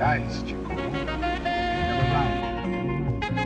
Guys, Chico. Never mind.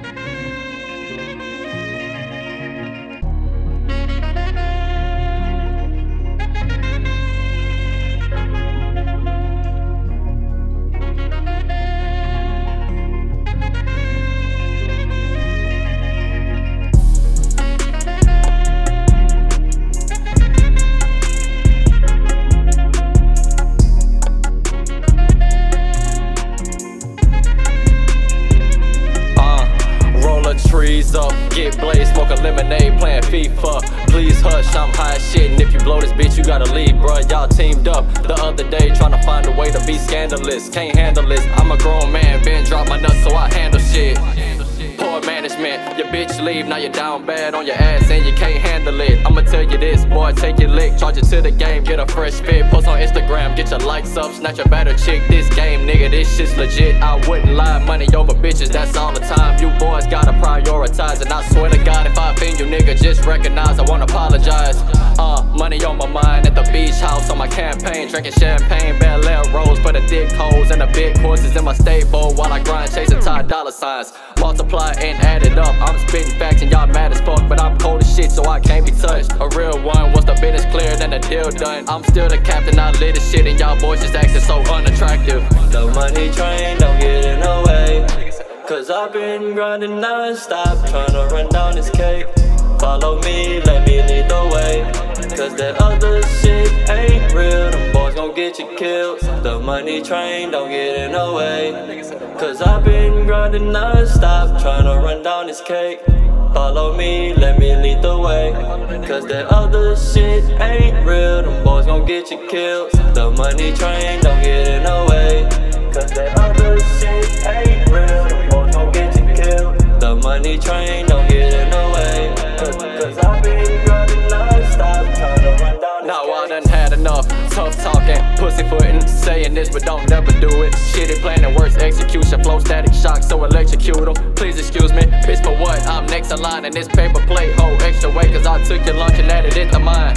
Trees up, get blazed, smoke a lemonade, playing FIFA. Please hush, I'm high as shit, and if you blow this bitch, you gotta leave, bruh. Y'all teamed up the other day, tryna find a way to be scandalous. Can't handle this, I'm a grown man, been drop my nuts, so I handle shit. Poor management, your bitch leave, now you're down bad on your ass and you can't handle it. I'ma tell you this, boy, take your lick, charge it to the game, get a fresh fit, post on Instagram, get your likes up, snatch a better chick. This game, nigga, this shit's legit. I wouldn't lie, money over bitches, that's all the time. You boys gotta prioritize, and I swear to God, if I offend you, nigga, just recognize I won't apologize. Money on my mind at the beach house on my campaign, drinking champagne, Bel Air rolls for the thick hoes and the big horses in my stable while I grind chasing Ty dollar signs. Multiply and add it up. I'm spitting facts and y'all mad as fuck, but I'm cold as shit, so I can't be touched. A real one, once the business clear, then the deal done. I'm still the captain, I lit this shit, and y'all boys just acting so unattractive. The money train don't get in the way, cause I've been grinding non-stop, tryna run down this cake. Follow me, let me lead the way, cause that other shit ain't real, them boys gon' get you killed. The money train don't get in the way, cause I've been grinding non-stop, tryna run down this cake. Follow me, let me lead the way, cause that other shit ain't real, them boys gon' get you killed. The money train don't get in the way, cause that other shit ain't real, them boys gon' get you killed. The money train don't get in the way, cause I've been grinding non-stop, tryna run down this Now I cake. done had enough, tough talking, pussyfooting, saying this but don't never do it. Shitty planning, worse execution, flow static shock, so electrocute them. Please excuse me, bitch for what? I'm next in line in this paper plate, hold extra weight, cause I took your lunch and added it to mine.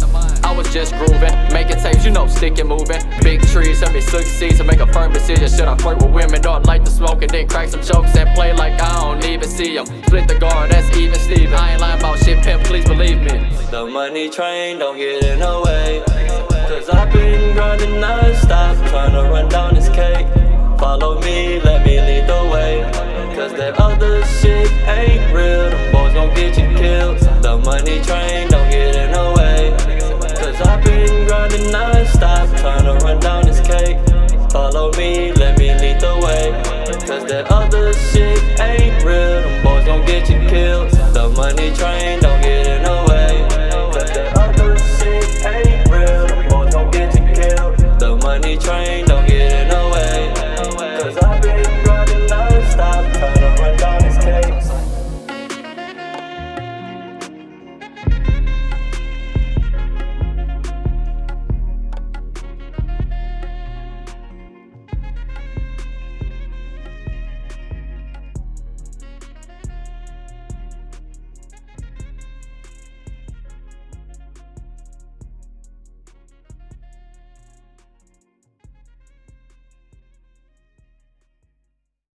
I was just grooving, making tapes, you know, stick and moving. Big trees help me succeed to make a firm decision. Should I flirt with women or light the smoke and then crack some jokes and play like I don't even see them? Split the guard, that's even Steven. I ain't lying about shit, pimp, please believe me. The money train don't get in the way, cause I've been grinding non-stop, tryna run down this cake. Follow me, let me lead the way, cause that other shit ain't real, them boys gon' get you killed. The money train don't get